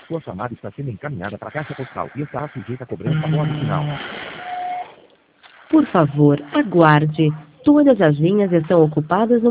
Sua chamada está sendo encaminhada para a caixa postal e estará sujeita a cobrança após o sinal. Por favor, aguarde. Todas as linhas estão ocupadas no